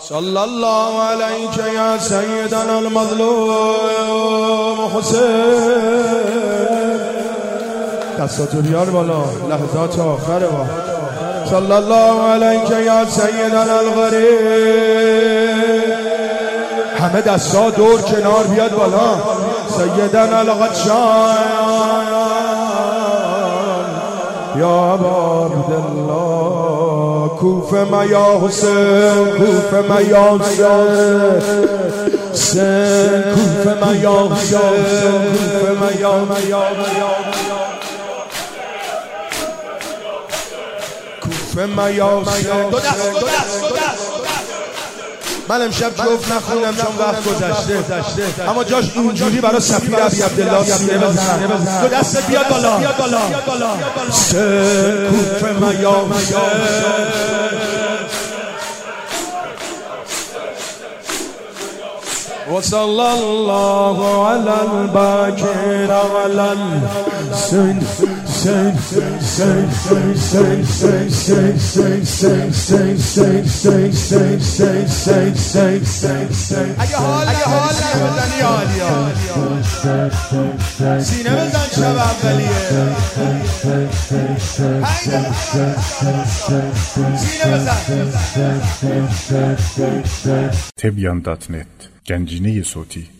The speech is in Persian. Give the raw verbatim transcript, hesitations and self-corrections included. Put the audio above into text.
صلی الله علیک یا سیدنا المظلوم حسین. دستاتو بیار بالا، لحظات آخره با. صلی الله علیک یا سیدنا الغریب. همه دستا دور کنار بیاد بالا. سیدنا الغشان یا ابا عبدالله. کوفه ما یا حسین، کوفه ما یا حسین، کوفه ما یا حسین، کوفه ما یا کوفه ما یا حسین. دو دست دو دست دو دست. من امشب جفت نخوندم چون وقت گذشته، اما جاش اینجوری برای سفیر ابی عبدالله سینه بزن. دو دست بیاد بالا. سه کوفه ما یا و صلی الله علی الباکر علی الحسین. سین سین سین سین سین سین سین سین سین سین سین سین سین سین سین سین سین سین. اگه حال اگه حال نمیزنی عالیه. سینه بزن شب اولیه. سینه بزن. تبیان دات نت گنجینه صوتی.